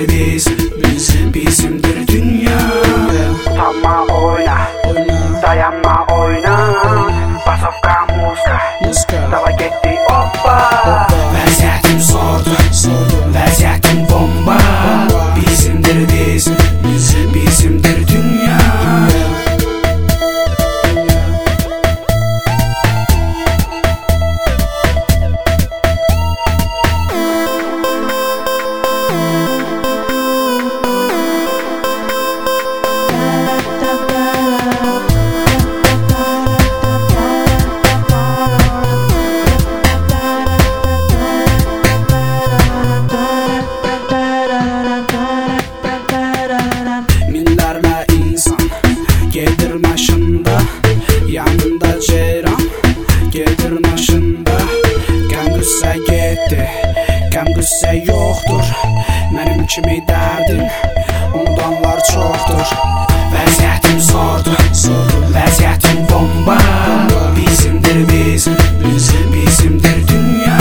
bizimdir dünya. Utanma oyna, dayanma oyna. Basovka muska, dava getdi hoppa. Vəziyyətim zordur, vəziyyətim bomba. Bizimdir bizimdir dünya. Minlərlə insan gedir maşında, yanında ceyran gedir maşında. Qəm qüssə getdi, qəm qüssə yoxdur. Mənim kimi dərdin unudanlar çoxdur. Vəziyyətim zordur, vəziyyətim bomba. Bizimdir bizimdir dünya.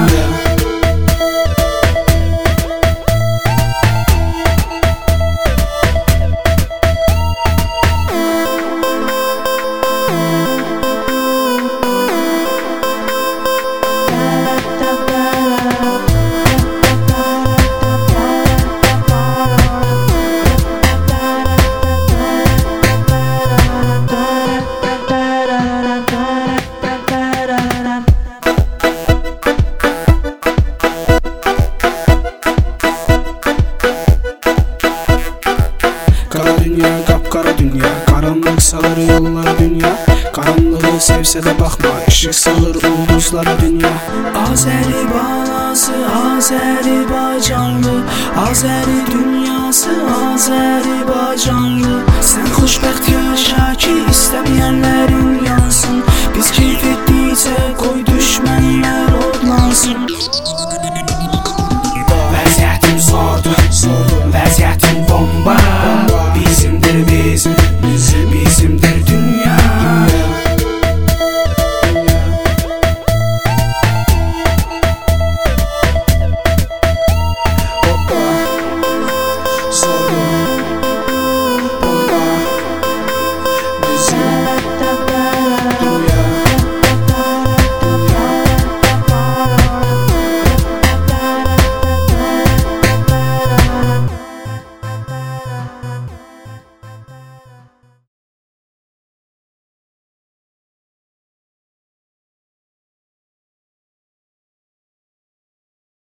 Kara dünya, kapkara dünya, karanlık salır yollar dünya. Karanlığı sevse de bakma, ışık salır ulduzlara dünya. Azeri balası, Azerbaycanlı, Azeri dünyası, Azerbaycanlı. Sen xoşbəxt yaşa ki, istəməyənlərin yansın. Biz keyf etdikcə qoy düşmə